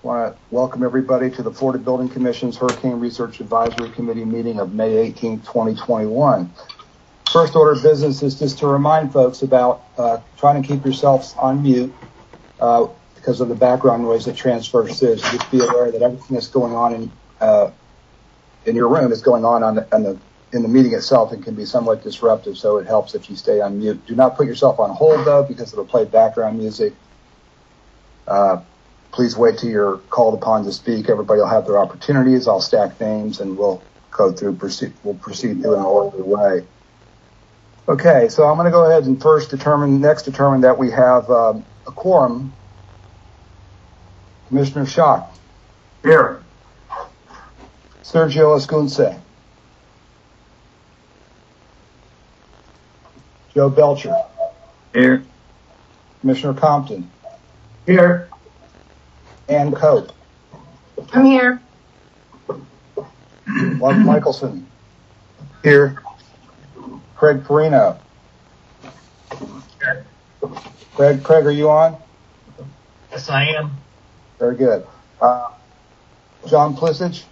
want to welcome everybody to the Florida Building Commission's Hurricane Research Advisory Committee meeting of May 18, 2021. First order of business is just to remind folks about trying to keep yourselves on mute because of the background noise that transfers through. So just be aware that everything that's going on in your room is going on in the meeting itself and can be somewhat disruptive, so it helps if you stay on mute. Do not put yourself on hold, though, because it'll play background music. Please wait till you're called upon to speak. Everybody will have their opportunities. I'll stack names, and we'll proceed through in an orderly way. Okay, so I'm going to go ahead and determine that we have a quorum. Commissioner Schock. Here. Sergio Escunce. Joe Belcher. Here. Commissioner Compton. Here. Ann Cope. I'm here. Mark Michelson. Here. Craig Perino. Here. Craig, are you on? Yes, I am. Very good. John Plisich.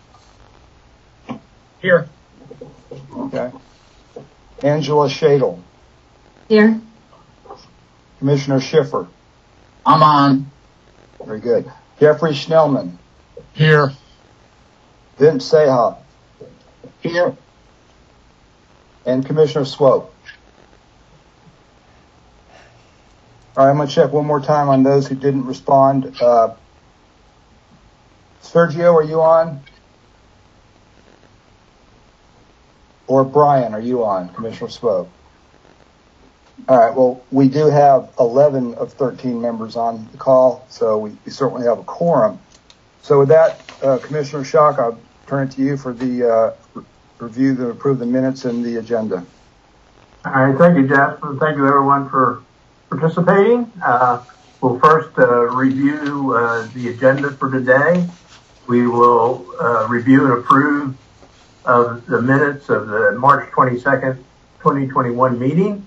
Here. Okay. Angela Shadle. Here. Commissioner Schiffer. I'm on. Very good. Jeffrey Schnellman. Here. Vince Seha. Here. And Commissioner Swope. All right, I'm going to check one more time on those who didn't respond. Sergio, are you on? Or Brian, are you on? Commissioner Swope. All right, well, we do have 11 of 13 members on the call, so we certainly have a quorum. So with that, Commissioner Schock, I'll turn it to you for the review to approve the minutes and the agenda. All right, thank you, Jasper. Thank you, everyone, for participating. We'll first review the agenda for today. We will review and approve of the minutes of the March 22nd, 2021 meeting.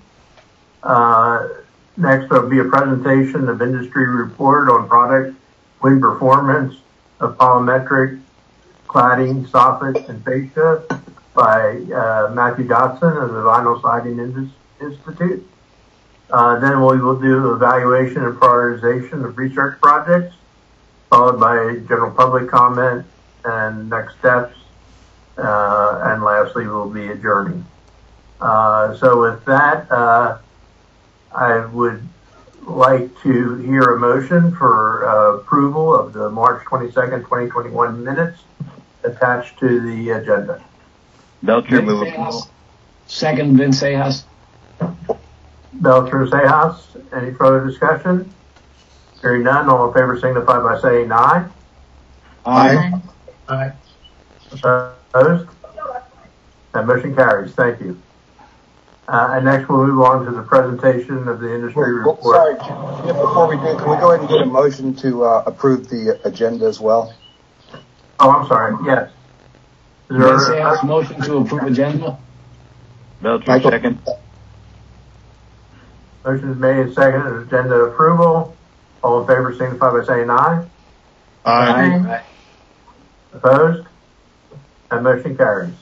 Next, there will be a presentation of industry report on product wind performance of polymetric cladding, soffit, and fascia by Matthew Dotson of the Vinyl Siding Institute. Then we will do evaluation and prioritization of research projects, followed by general public comment and next steps. And lastly, we'll be adjourning. So with that, I would like to hear a motion for approval of the March 22nd, 2021 minutes attached to the agenda. Belcher, move approval. Second, Vince Sejas. Belcher, Sejas. Any further discussion? Hearing none, all in favor signify by saying aye. Aye. Aye. Opposed? That motion carries. Thank you. And next we'll move on to the presentation of the industry report. Sorry, before we do, can we go ahead and get a motion to approve the agenda as well? Oh, I'm sorry. Yes. Is Vince Sejas, motion to approve agenda. Belcher, Michael. second. Motion is made and seconded. Agenda approval. All in favor signify by saying aye. Aye. Opposed? That motion carries.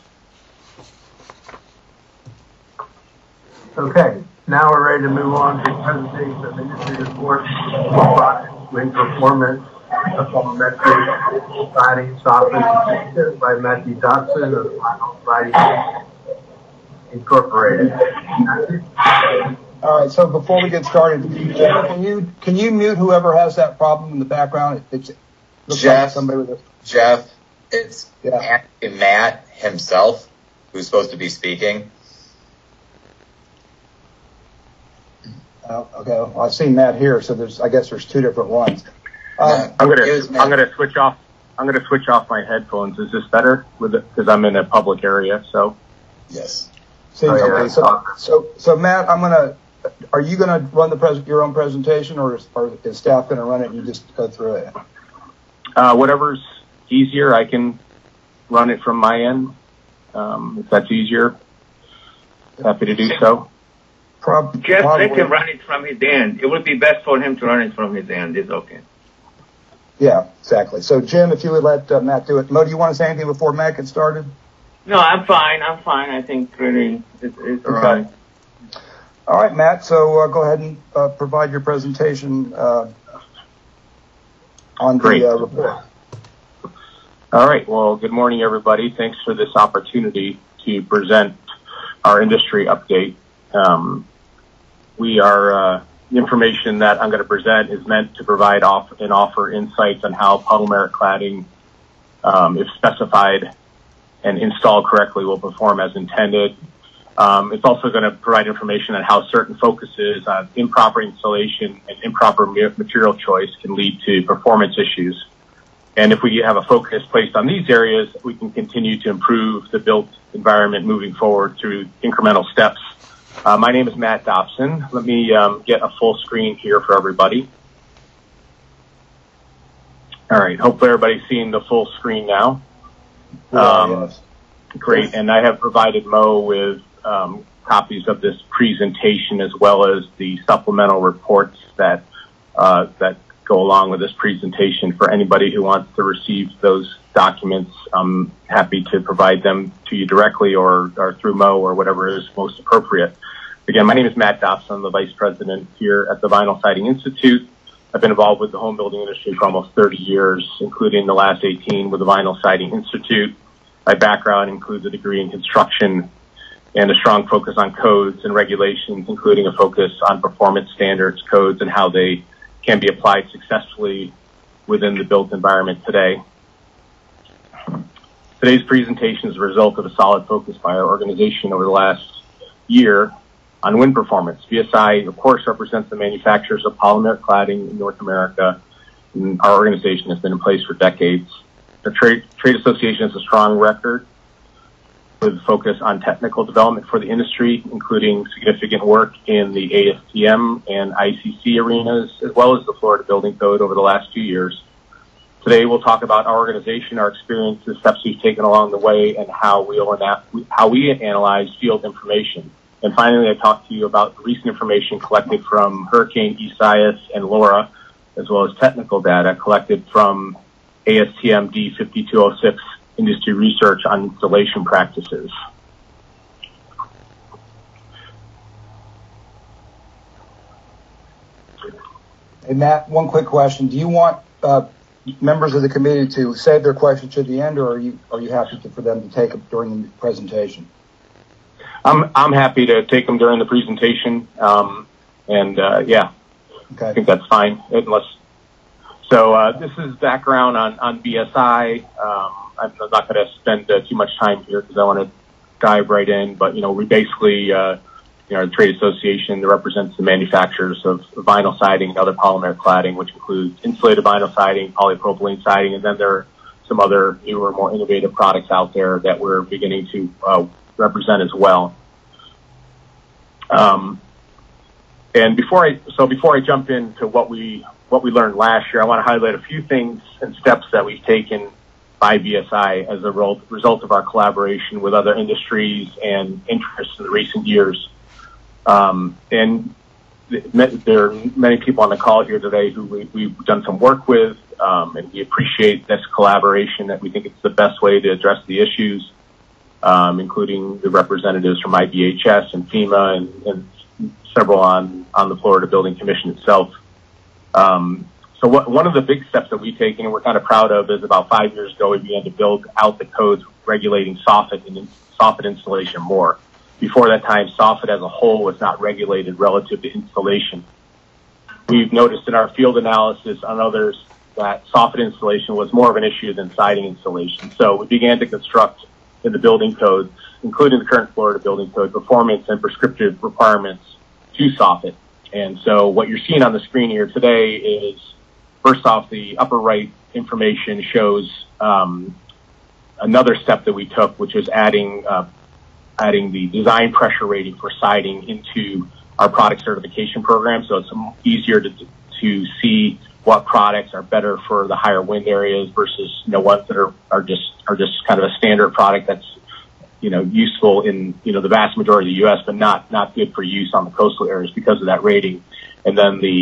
Okay, now we're ready to move on to the presentation of the industry report on product wind performance of polymetric siding, soffit, by Matthew Dotson of Vinyl Siding Incorporated. All right, so before we get started, can you mute whoever has that problem in the background? It looks Jeff, like somebody with a... Jeff, it's Matt himself who's supposed to be speaking. Okay, well, I've seen Matt here, so I guess there's two different ones. I'm gonna switch off my headphones. Is this better because I'm in a public area? So yes. Okay, so Matt, are you gonna run your own presentation, or is staff gonna run it and you just go through it? Whatever's easier, I can run it from my end. If that's easier, happy to do so. Jeff, let him run it from his end. It would be best for him to run it from his end. It's okay. Yeah, exactly. So, Jim, if you would let Matt do it. Mo, do you want to say anything before Matt gets started? No, I'm fine. I think really it's all right. All right, Matt. So go ahead and provide your presentation on the report. All right. Well, good morning, everybody. Thanks for this opportunity to present our industry update. The information that I'm going to present is meant to provide and offer insights on how polymeric cladding, if specified and installed correctly, will perform as intended. It's also going to provide information on how certain focuses on improper installation and improper material choice can lead to performance issues. And if we have a focus placed on these areas, we can continue to improve the built environment moving forward through incremental steps. My name is Matt Dobson. Let me get a full screen here for everybody. All right. Hopefully everybody's seeing the full screen now. Yes. Great. And I have provided Mo with copies of this presentation as well as the supplemental reports that go along with this presentation. For anybody who wants to receive those documents, I'm happy to provide them to you directly or through Mo or whatever is most appropriate. Again, my name is Matt Dobson. I'm the Vice President here at the Vinyl Siding Institute. I've been involved with the home building industry for almost 30 years, including the last 18 with the Vinyl Siding Institute. My background includes a degree in construction and a strong focus on codes and regulations, including a focus on performance standards, codes, and how they can be applied successfully within the built environment today. Today's presentation is a result of a solid focus by our organization over the last year on wind performance. VSI, of course, represents the manufacturers of polymeric cladding in North America, and our organization has been in place for decades. The trade association has a strong record with focus on technical development for the industry, including significant work in the ASTM and ICC arenas, as well as the Florida Building Code over the last few years. Today, we'll talk about our organization, our experience, the steps we've taken along the way, and how we analyze field information. And finally, I talk to you about recent information collected from Hurricane Isaias and Laura, as well as technical data collected from ASTM D5206 industry research on installation practices. Hey, Matt, one quick question. Do you want members of the committee to save their questions to the end, or are you happy for them to take them during the presentation? I'm happy to take them during the presentation, yeah, okay. I think that's fine. So this is background on BSI. I'm not going to spend too much time here because I want to dive right in. But we basically, the trade association that represents the manufacturers of vinyl siding and other polymeric cladding, which includes insulated vinyl siding, polypropylene siding, and then there are some other newer, more innovative products out there that we're beginning to represent as well. And before I jump into what we learned last year, I want to highlight a few things and steps that we've taken by BSI as a result of our collaboration with other industries and interests in the recent years. And there are many people on the call here today who we've done some work with, and we appreciate this collaboration, that we think it's the best way to address the issues, including the representatives from IBHS and FEMA and several on the Florida Building Commission itself. So one of the big steps that we've taken and we're kind of proud of is about 5 years ago, we began to build out the codes regulating soffit and soffit installation more. Before that time, soffit as a whole was not regulated relative to installation. We've noticed in our field analysis on others that soffit installation was more of an issue than siding installation. So we began to construct in the building codes, including the current Florida Building Code, performance and prescriptive requirements to soffit. And so what you're seeing on the screen here today is, first off, the upper right information shows another step that we took, which is adding the design pressure rating for siding into our product certification program. So it's easier to see what products are better for the higher wind areas versus ones that are just kind of a standard product that's useful in the vast majority of the U.S. but not good for use on the coastal areas because of that rating. And then the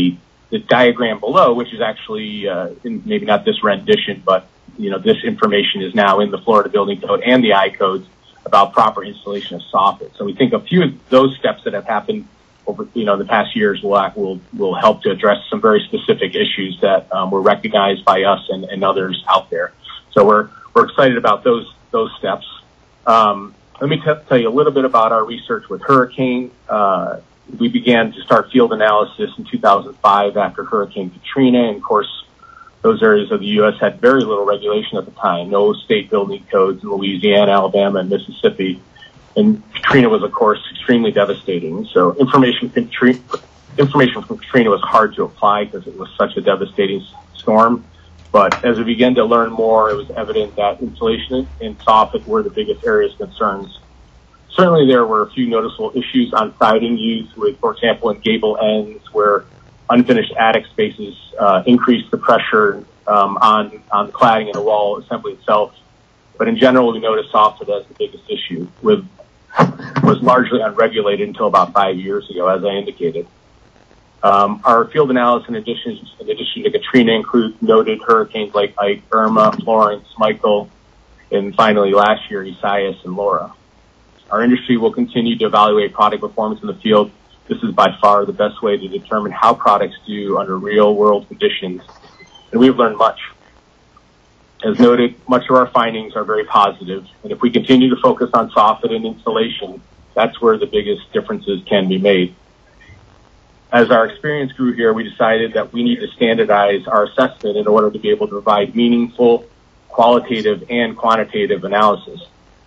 the diagram below, which is actually maybe not this rendition, but this information is now in the Florida Building Code and the I codes about proper installation of soffit. So we think a few of those steps that have happened over the past years will help to address some very specific issues that were recognized by us and others out there. So we're excited about those steps. Let me tell you a little bit about our research with hurricane. We began to start field analysis in 2005 after Hurricane Katrina. And of course, those areas of the U.S. had very little regulation at the time, no state building codes in Louisiana, Alabama, and Mississippi. And Katrina was, of course, extremely devastating. So information from Katrina was hard to apply because it was such a devastating storm. But as we began to learn more, it was evident that insulation and soffit were the biggest areas of concerns. Certainly there were a few noticeable issues on siding use with, for example, in gable ends where unfinished attic spaces increased the pressure on the cladding and the wall assembly itself. But in general, we noticed soffit as the biggest issue, was largely unregulated until about 5 years ago, as I indicated. Our field analysis, in addition to Katrina, noted hurricanes like Ike, Irma, Florence, Michael, and finally last year, Isaias and Laura. Our industry will continue to evaluate product performance in the field. This is by far the best way to determine how products do under real-world conditions, and we've learned much. As noted, much of our findings are very positive, and if we continue to focus on soffit and installation, that's where the biggest differences can be made. As our experience grew here, we decided that we need to standardize our assessment in order to be able to provide meaningful, qualitative, and quantitative analysis.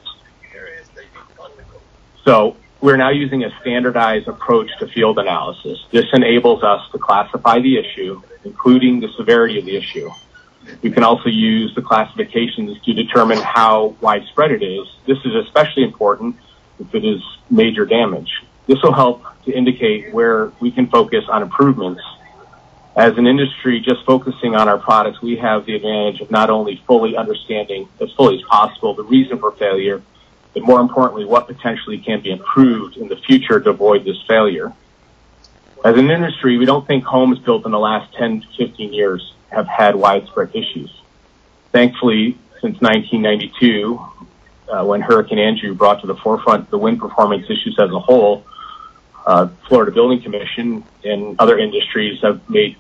So we're now using a standardized approach to field analysis. This enables us to classify the issue, including the severity of the issue. We can also use the classifications to determine how widespread it is. This is especially important if it is major damage. This will help to indicate where we can focus on improvements. As an industry, just focusing on our products, we have the advantage of not only fully understanding as fully as possible the reason for failure, but more importantly, what potentially can be improved in the future to avoid this failure. As an industry, we don't think homes built in the last 10 to 15 years have had widespread issues. Thankfully, since 1992, when Hurricane Andrew brought to the forefront the wind performance issues as a whole, Florida Building Commission and other industries have made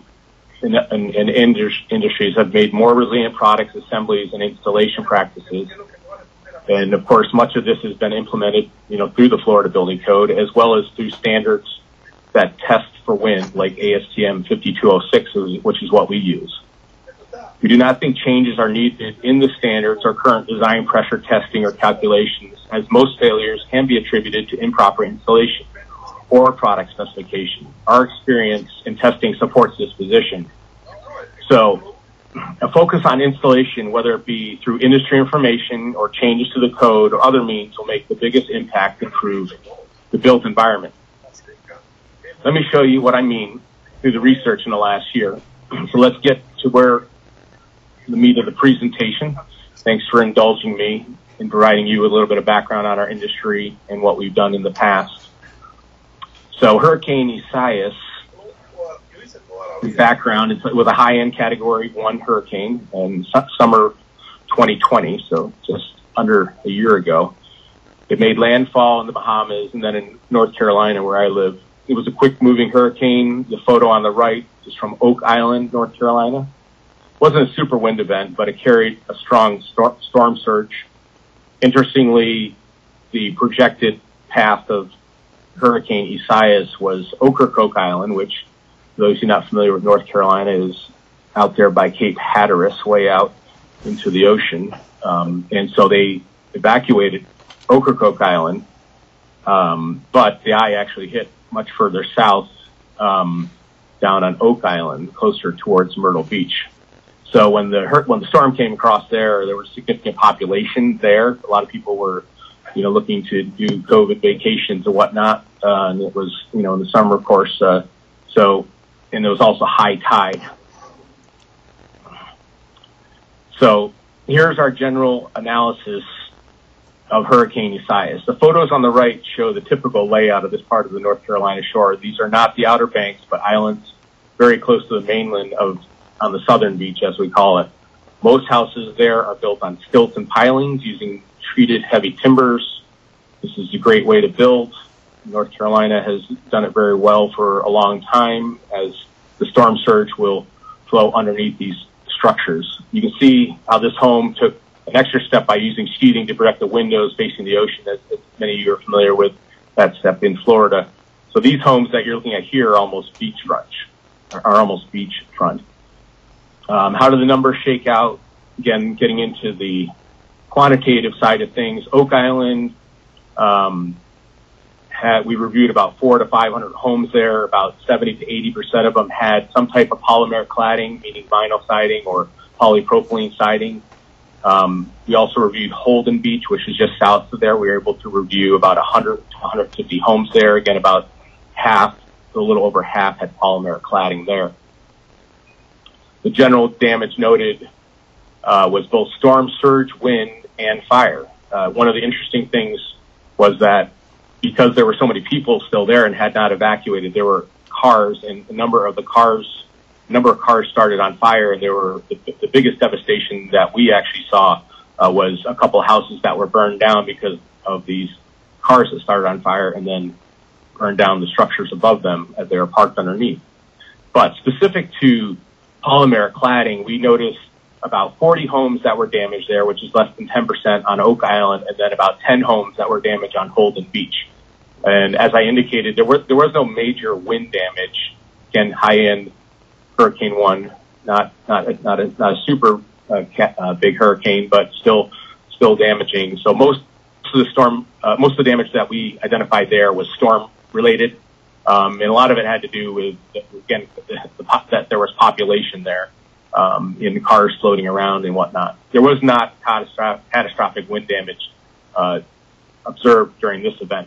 industries have made more resilient products, assemblies, and installation practices. And of course, much of this has been implemented, through the Florida Building Code, as well as through standards that test for wind, like ASTM 5206, which is what we use. We do not think changes are needed in the standards or current design pressure testing or calculations, as most failures can be attributed to improper installation or product specification. Our experience in testing supports this position. So a focus on installation, whether it be through industry information or changes to the code or other means, will make the biggest impact to improve the built environment. Let me show you what I mean through the research in the last year. So let's get to where the meat of the presentation. Thanks for indulging me in providing you with a little bit of background on our industry and what we've done in the past. So Hurricane Isaias, background, it was a high-end Category 1 hurricane in summer 2020, so just under a year ago. It made landfall in the Bahamas and then in North Carolina, where I live. It was a quick-moving hurricane. The photo on the right is from Oak Island, North Carolina. It wasn't a super wind event, but it carried a strong storm surge. Interestingly, the projected path of Hurricane Isaias was Ocracoke Island, which, those who are not familiar with North Carolina, is out there by Cape Hatteras, way out into the ocean. And so they evacuated Ocracoke Island, but the eye actually hit much further south, down on Oak Island, closer towards Myrtle Beach. So when the storm came across there was significant population there. A lot of people were, looking to do COVID vacations and whatnot. And it was, in the summer, of course. And there was also high tide. So here's our general analysis of Hurricane Isaias. The photos on the right show the typical layout of this part of the North Carolina shore. These are not the Outer Banks, but islands very close to the mainland on the southern beach, as we call it. Most houses there are built on stilts and pilings using treated heavy timbers. This is a great way to build. North Carolina has done it very well for a long time, as the storm surge will flow underneath these structures. You can see how this home took an extra step by using sheathing to protect the windows facing the ocean, as many of you are familiar with that step in Florida. So these homes that you're looking at here are almost beachfront. How do the numbers shake out? Again, getting into the quantitative side of things, Oak Island, we reviewed about 400 to 500 homes there. About 70 to 80% of them had some type of polymeric cladding, meaning vinyl siding or polypropylene siding. We also reviewed Holden Beach, which is just south of there. We were able to review about 100 to 150 homes there. Again, about half, a little over half, had polymeric cladding there. The general damage noted was both storm surge, wind, and fire. One of the interesting things was that because there were so many people still there and had not evacuated, there were cars, and a number of cars started on fire. And there were the biggest devastation that we actually saw was a couple of houses that were burned down because of these cars that started on fire and then burned down the structures above them as they were parked underneath. But specific to polymeric cladding, we noticed about 40 homes that were damaged there, which is less than 10% on Oak Island, and then about 10 homes that were damaged on Holden Beach. And as I indicated, there was no major wind damage. Again, high-end Hurricane 1, not a super big hurricane, but still damaging. So most of the damage that we identified there was storm related, and a lot of it had to do with, again, that there was population there, in the cars floating around and whatnot. There was not catastrophic wind damage observed during this event.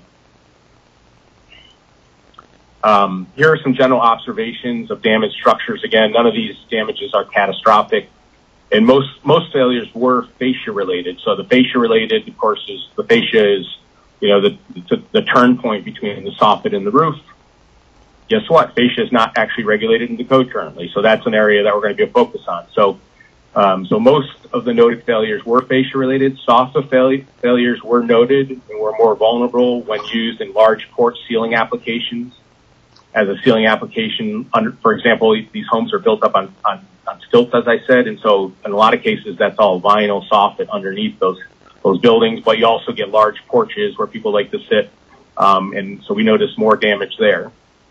Here are some general observations of damaged structures. Again, none of these damages are catastrophic, and most failures were fascia related. So the fascia related, of course, the fascia is, the turn point between the soffit and the roof. Guess what? Fascia is not actually regulated in the code currently, so that's an area that we're going to be a focus on. So most of the noted failures were fascia related. Soffit failures were noted and were more vulnerable when used in large porch ceiling applications. As a ceiling application, for example, these homes are built up on stilts, as I said, and so in a lot of cases that's all vinyl soffit underneath those buildings. But you also get large porches where people like to sit, and so we noticed more damage there.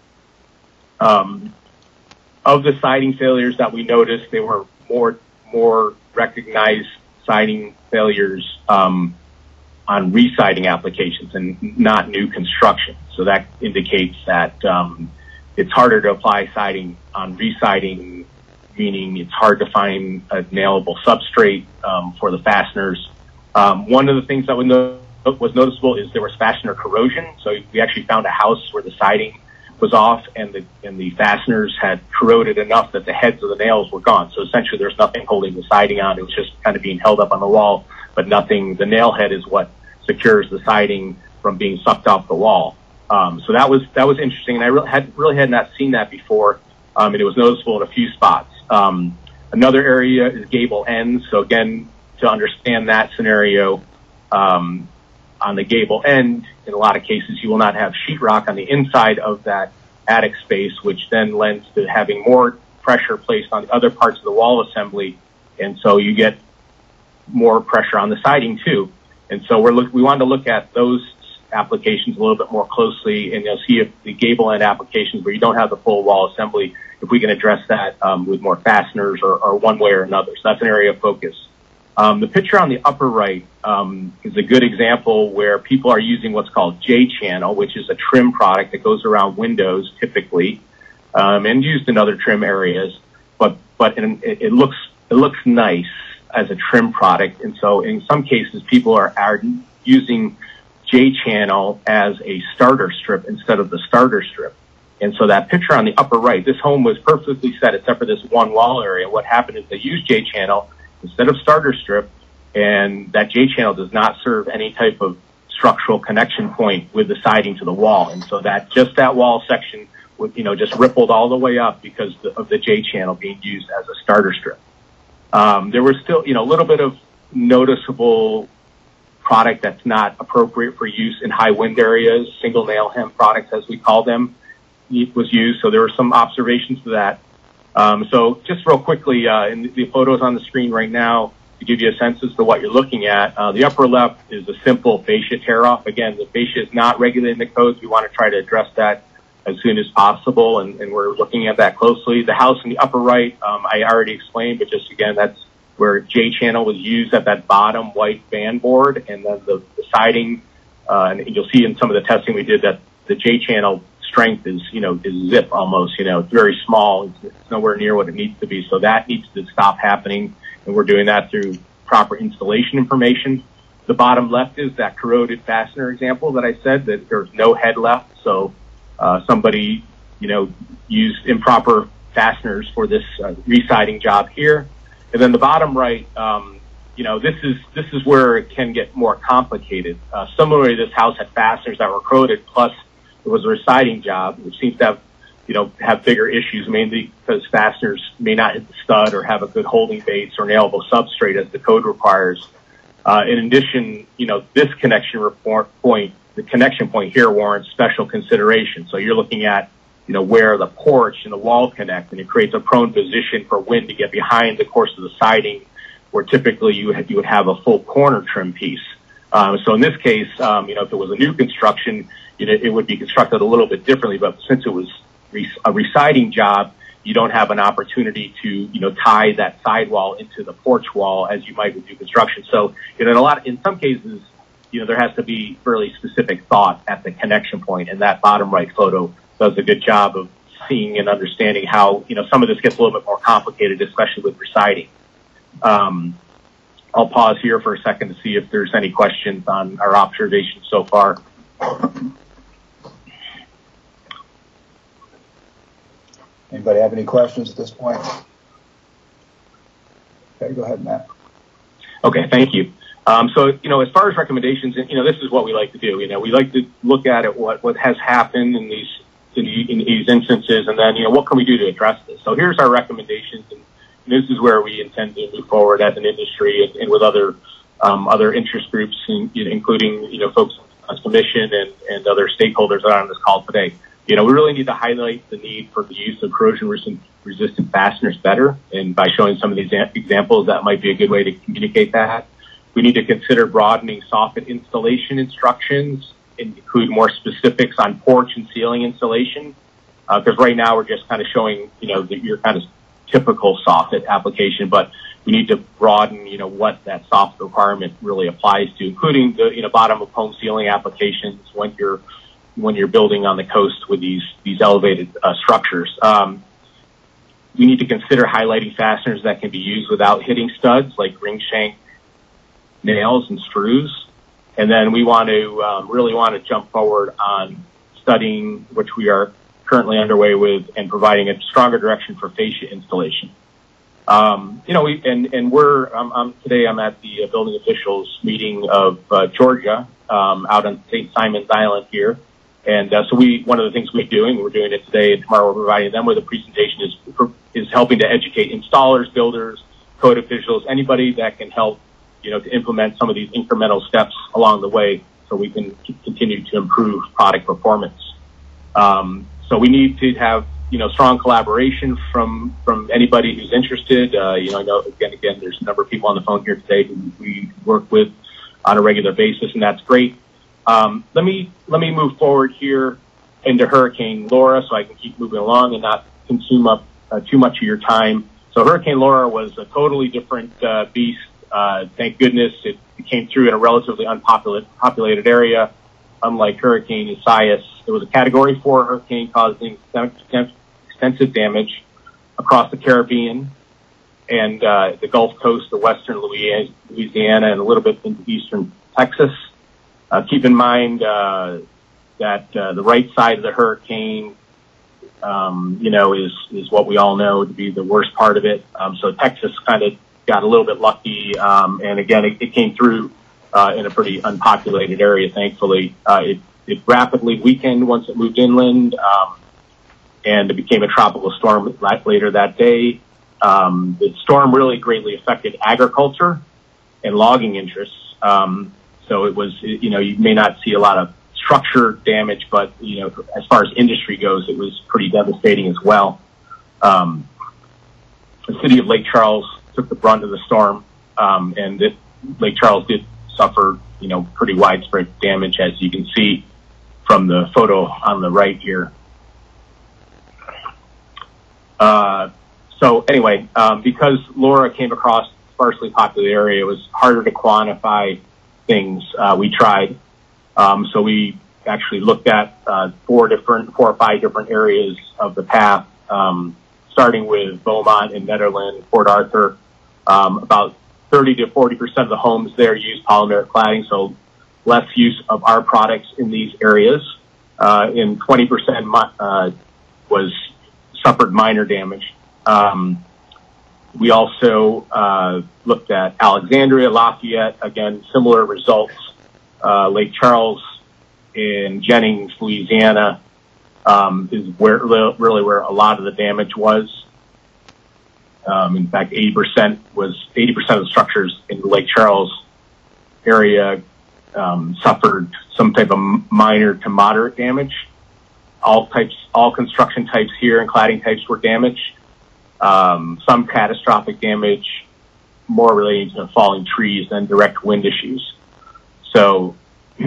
Of the siding failures that we noticed, they were more recognized siding failures on residing applications and not new construction. So that indicates that it's harder to apply siding on residing, meaning it's hard to find a nailable substrate for the fasteners. One of the things that was noticeable is there was fastener corrosion. So we actually found a house where the siding was off and the fasteners had corroded enough that the heads of the nails were gone. So essentially there's nothing holding the siding on. It was just kind of being held up on the wall, but nothing. The nail head is what secures the siding from being sucked off the wall. So that was interesting, and I really had not seen that before, and it was noticeable in a few spots. Another area is gable ends. So again, to understand that scenario, on the gable end, in a lot of cases, you will not have sheetrock on the inside of that attic space, which then lends to having more pressure placed on the other parts of the wall assembly, and so you get more pressure on the siding too. And so we wanted to look at those applications a little bit more closely, and you'll see if the gable end applications where you don't have the full wall assembly, if we can address that with more fasteners or one way or another. So that's an area of focus. The picture on the upper right is a good example where people are using what's called J-channel, which is a trim product that goes around windows typically, and used in other trim areas. But it looks nice as a trim product, and so in some cases people are using J-channel as a starter strip instead of the starter strip. And so that picture on the upper right, this home was perfectly set except for this one wall area. What happened is they used J-channel instead of starter strip, and that J-channel does not serve any type of structural connection point with the siding to the wall. And so that wall section just rippled all the way up because of the J channel being used as a starter strip. There was still, a little bit of noticeable product that's not appropriate for use in high wind areas. Single nail hem products, as we call them, was used. So there were some observations to that. So just real quickly, in the photos on the screen right now, to give you a sense as to what you're looking at, the upper left is a simple fascia tear off. Again, the fascia is not regulated in the codes. We want to try to address that as soon as possible, and we're looking at that closely. The house in the upper right, I already explained, but just again, that's where J channel was used at that bottom white band board, and then the siding, and you'll see in some of the testing we did that the J channel strength is zip almost, it's very small. It's nowhere near what it needs to be. So that needs to stop happening. And we're doing that through proper installation information. The bottom left is that corroded fastener example that I said that there's no head left. So, somebody, used improper fasteners for this residing job here. And then the bottom right, this is where it can get more complicated. Similarly, this house had fasteners that were corroded, plus it was a residing job, which seems to have bigger issues, mainly because fasteners may not hit the stud or have a good holding base or nailable substrate as the code requires. In addition, this connection point, the connection point here warrants special consideration. So you're looking at, where the porch and the wall connect, and it creates a prone position for wind to get behind the course of the siding, where typically you would have a full corner trim piece. So in this case, if it was a new construction, it would be constructed a little bit differently, but since it was a residing job, you don't have an opportunity to, tie that sidewall into the porch wall as you might with new construction. So, in some cases, there has to be fairly specific thought at the connection point, and that bottom right photo does a good job of seeing and understanding how, some of this gets a little bit more complicated, especially with residing. I'll pause here for a second to see if there's any questions on our observations so far. Anybody have any questions at this point? Okay, go ahead, Matt. Okay, thank you. So, as far as recommendations, this is what we like to do. We like to look at what has happened in these instances, and then, what can we do to address this? So here's our recommendations, and this is where we intend to move forward as an industry and with other interest groups, including, folks on the commission and other stakeholders that are on this call today. We really need to highlight the need for the use of corrosion-resistant fasteners better, and by showing some of these examples, that might be a good way to communicate that. We need to consider broadening soffit installation instructions and include more specifics on porch and ceiling installation, because right now we're just kind of showing, your kind of typical soffit application, but we need to broaden, what that soffit requirement really applies to, including the, bottom of home ceiling applications when you're building on the coast with these elevated structures. We need to consider highlighting fasteners that can be used without hitting studs, like ring shank nails and screws. And then we want to really want to jump forward on studying, which we are currently underway with, and providing a stronger direction for fascia installation. Today I'm at the building officials meeting of Georgia out on St. Simon's Island here. And so one of the things we're doing it today and tomorrow, we're providing them with a presentation is helping to educate installers, builders, code officials, anybody that can help, to implement some of these incremental steps along the way so we can continue to improve product performance. So we need to have, strong collaboration from anybody who's interested. I know again, there's a number of people on the phone here today who we work with on a regular basis, and that's great. Let me move forward here into Hurricane Laura so I can keep moving along and not consume up too much of your time. So Hurricane Laura was a totally different beast. Thank goodness it came through in a relatively unpopulated area. Unlike Hurricane Isaias, it was a Category 4 hurricane causing extensive damage across the Caribbean and the Gulf Coast, the western Louisiana, and a little bit into eastern Texas. Keep in mind that the right side of the hurricane, is what we all know to be the worst part of it. So Texas kind of got a little bit lucky, and again, it came through in a pretty unpopulated area, thankfully. It rapidly weakened once it moved inland. and it became a tropical storm later that day. The storm really greatly affected agriculture and logging interests. So it was, you know, you may not see a lot of structure damage, but, you know, as far as industry goes, it was pretty devastating as well. The city of Lake Charles took the brunt of the storm, and Lake Charles did suffer, you know, pretty widespread damage, as you can see from the photo on the right here. So anyway, because Laura came across a sparsely populated area, it was harder to quantify things. We tried. So we actually looked at 4 or 5 different areas of the path, starting with Beaumont and Nederland, Port Arthur. About 30 to 40% of the homes there use polymeric cladding, so less use of our products in these areas. And 20% suffered minor damage. We also looked at Alexandria, Lafayette, again, similar results. Lake Charles and Jennings, Louisiana, is where where a lot of the damage was. In fact, 80% of the structures in the Lake Charles area suffered some type of minor to moderate damage. All construction types here and cladding types were damaged. Some catastrophic damage, more relating to falling trees than direct wind issues. So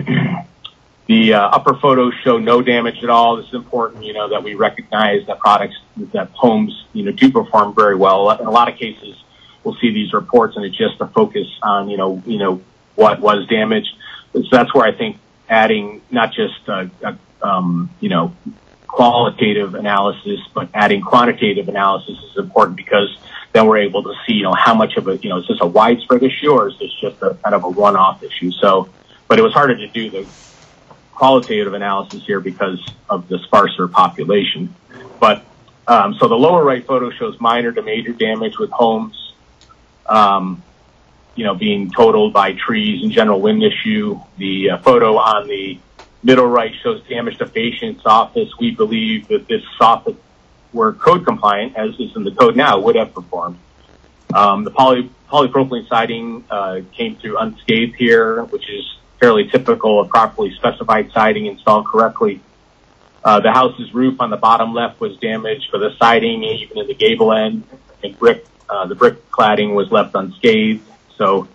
the upper photos show no damage at all. This is important, you know, that we recognize that that homes, you know, do perform very well. In a lot of cases, we'll see these reports and it's just a focus on, you know, what was damaged. So that's where I think adding not just, you know, qualitative analysis, but adding quantitative analysis is important, because then we're able to see, you know, how much of a, you know, is this a widespread issue or is this just a kind of a one-off issue? So, but it was harder to do the qualitative analysis here because of the sparser population. But, so the lower right photo shows minor to major damage with homes, you know, being totaled by trees and general wind issue. The photo on the middle right shows damage to fascia and soffits. We believe that this soffit were code compliant, as is in the code now, would have performed. The polypropylene siding came through unscathed here, which is fairly typical of properly specified siding installed correctly. The house's roof on the bottom left was damaged, but the siding, even in the gable end, and the brick cladding was left unscathed. So,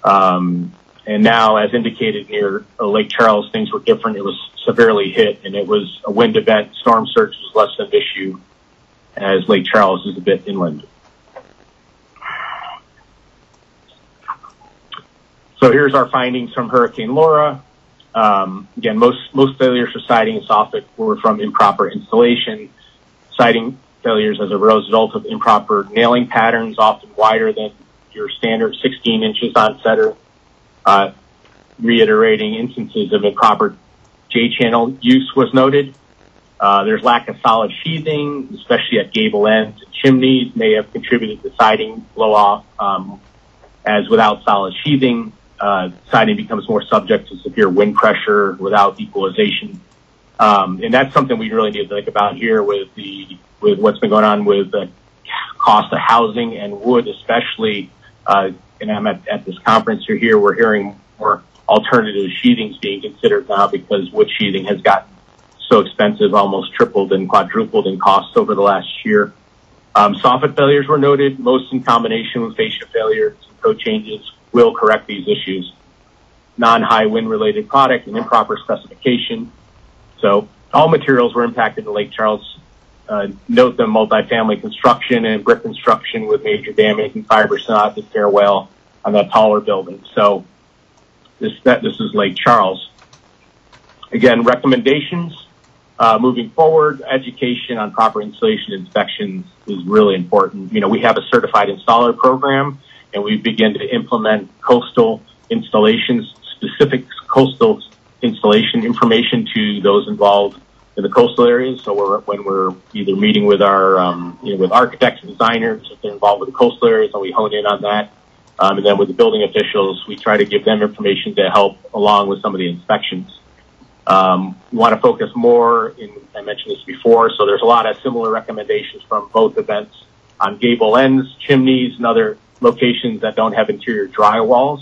and now, as indicated near Lake Charles, things were different. It was severely hit, and it was a wind event. Storm surge was less of an issue, as Lake Charles is a bit inland. So here's our findings from Hurricane Laura. Again, most failures for siding and soffit were from improper installation. Siding failures as a result of improper nailing patterns, often wider than your standard 16 inches on setter. Reiterating instances of improper J-channel use was noted. There's lack of solid sheathing, especially at gable ends and chimneys, may have contributed to siding blow off, as without solid sheathing, siding becomes more subject to severe wind pressure without equalization. And that's something we really need to think about here with what's been going on with the cost of housing and wood, especially, and I'm at this conference here, we're hearing more alternative sheathings being considered now because wood sheathing has gotten so expensive, almost tripled and quadrupled in costs over the last year. Soffit failures were noted, most in combination with fascia failures and code changes will correct these issues. Non-high wind related product and improper specification. So all materials were impacted in Lake Charles. Note the multifamily construction and brick construction with major damage and fiber cement stairwell on that taller building. So this is Lake Charles. Again, recommendations moving forward. Education on proper installation inspections is really important. You know, we have a certified installer program, and we begin to implement coastal installations, specific coastal installation information to those involved in the coastal areas. So when we're either meeting with our, with architects and designers, if they're involved with the coastal areas, and we hone in on that. And then with the building officials, we try to give them information to help along with some of the inspections. We want to focus more I mentioned this before, so there's a lot of similar recommendations from both events on gable ends, chimneys, and other locations that don't have interior drywall,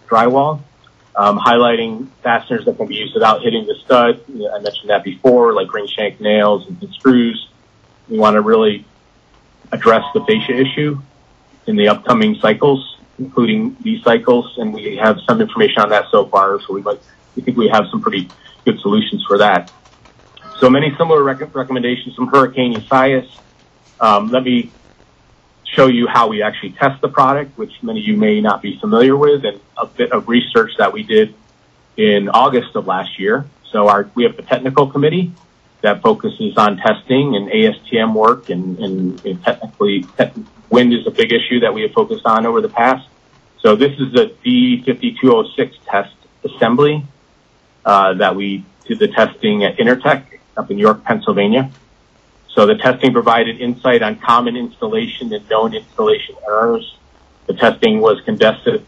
highlighting fasteners that can be used without hitting the stud. I mentioned that before, like ring shank nails and screws. We want to really address the fascia issue in the upcoming cycles, including these cycles, and we have some information on that so far, so we think we have some pretty good solutions for that. So many similar recommendations from Hurricane Isaias. Let me show you how we actually test the product, which many of you may not be familiar with, and a bit of research that we did in August of last year. So we have the technical committee that focuses on testing and ASTM work, and technically wind is a big issue that we have focused on over the past. So this is the D5206 test assembly that we did the testing at Intertech up in York, Pennsylvania. So the testing provided insight on common installation and known installation errors. The testing was conducted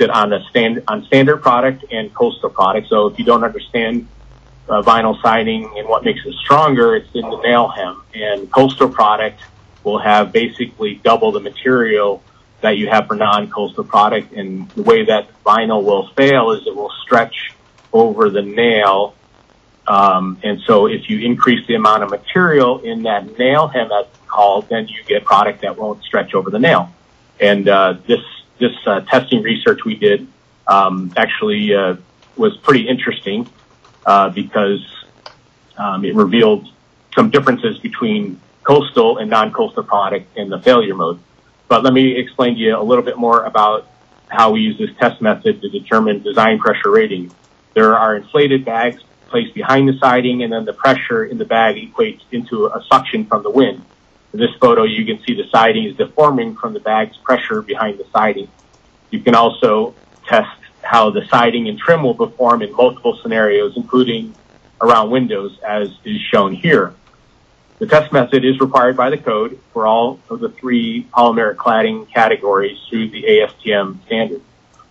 on standard product and coastal product. So if you don't understand vinyl siding and what makes it stronger, it's in the nail hem. And coastal product will have basically double the material that you have for non-coastal product. And the way that vinyl will fail is it will stretch over the nail. And so if you increase the amount of material in that nail hem, that's called, then you get product that won't stretch over the nail. And this testing research we did actually was pretty interesting because it revealed some differences between coastal and non-coastal product in the failure mode. But let me explain to you a little bit more about how we use this test method to determine design pressure rating. There are inflated bags placed behind the siding, and then the pressure in the bag equates into a suction from the wind. In this photo, you can see the siding is deforming from the bag's pressure behind the siding. You can also test how the siding and trim will perform in multiple scenarios, including around windows, as is shown here. The test method is required by the code for all of the 3 polymeric cladding categories through the ASTM standard.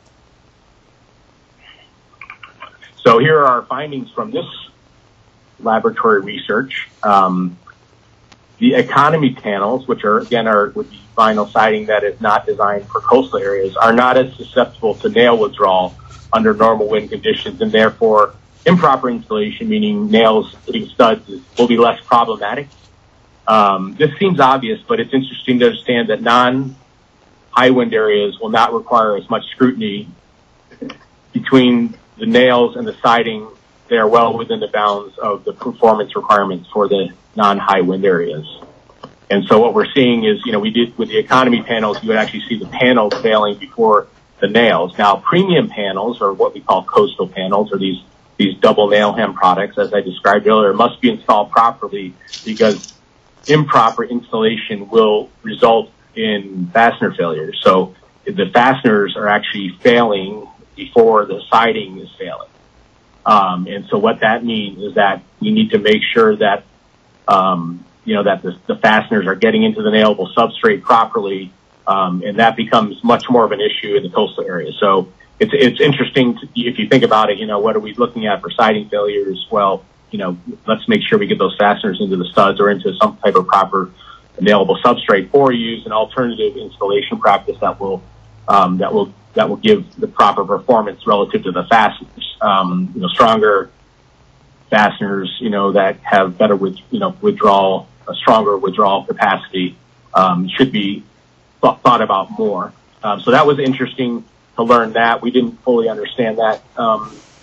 So here are our findings from this laboratory research. The economy panels, which would be vinyl siding that is not designed for coastal areas, are not as susceptible to nail withdrawal under normal wind conditions, and therefore improper installation, meaning nails hitting studs, will be less problematic. This seems obvious, but it's interesting to understand that non-high wind areas will not require as much scrutiny between the nails and the siding. They are well within the bounds of the performance requirements for the non-high wind areas. And so what we're seeing is, we did with the economy panels, you would actually see the panels failing before the nails. Now, premium panels, or what we call coastal panels, or these double nail hem products, as I described earlier, must be installed properly, because improper installation will result in fastener failure. So the fasteners are actually failing before the siding is failing. And so what that means is that we need to make sure that, that the fasteners are getting into the nailable substrate properly. And that becomes much more of an issue in the coastal area. So it's interesting if you think about it, what are we looking at for siding failures? Well, let's make sure we get those fasteners into the studs or into some type of proper nailable substrate, or use an alternative installation practice that will give the proper performance relative to the fasteners. Stronger fasteners, that have better withdrawal, a stronger withdrawal capacity, should be thought about more. So that was interesting to learn that. We didn't fully understand that